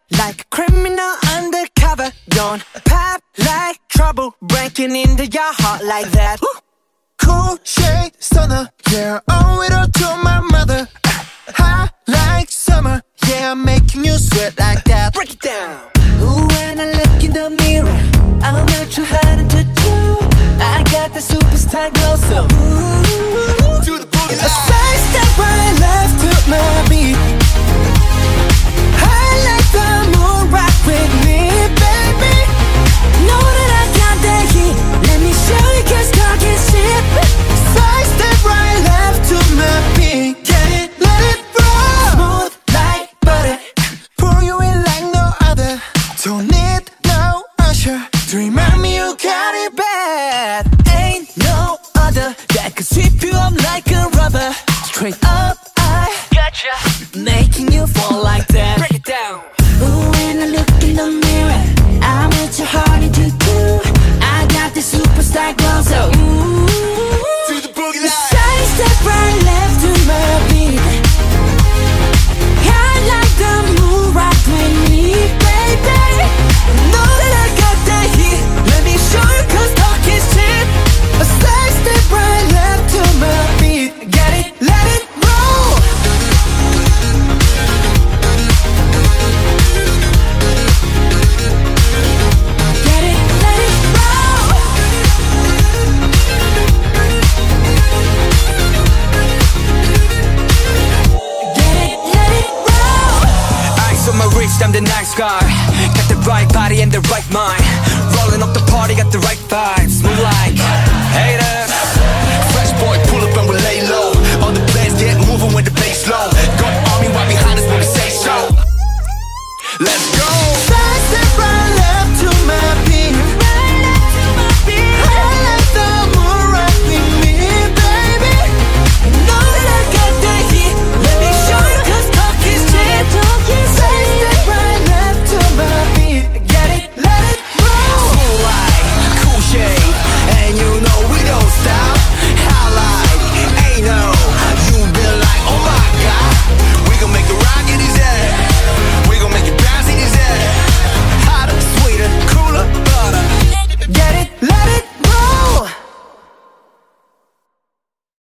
like a criminal undercover. Don't pop like trouble, breaking into your heart like that. Cool shade stunner, yeah, owe it all to my mother. Hot like summer, yeah, I'm making you sweat like that. Break it down. Ooh, when I look in the mirror, I'm not too hard to do. I got the superstar glow, so Ooh, to the boogie line. a side step right left to my beat. I like the moon rock with me, baby. Know that I got the heat. Let me show you, 'cause talking shit. Side step right left to my beat. Get it, let it roll. Smooth like butter. Pour you in like no other. Don't need no usher to remind me you got it bad. Ain't no other that could sweep you up like a rubber. Straight up, I Gotcha. making you fall like that. Break it down. Ooh, when I look in the mirror, I'm at your heart to do. I got the superstar glow, so ooh, To the boogie line. side step right left to my beat. I like the moon rock with me, baby. Know that I got that heat. Let me show you, 'cause talk is cheap. A side step right left to my beat. Get it, let it roll. Get it, let it roll. Get it, let it roll. Eyes on my wrist, I'm the nice guy. Got the right body and the right mind. Rolling up the party, got the right vibes. Move like haters. Fresh boy, pull up and relate.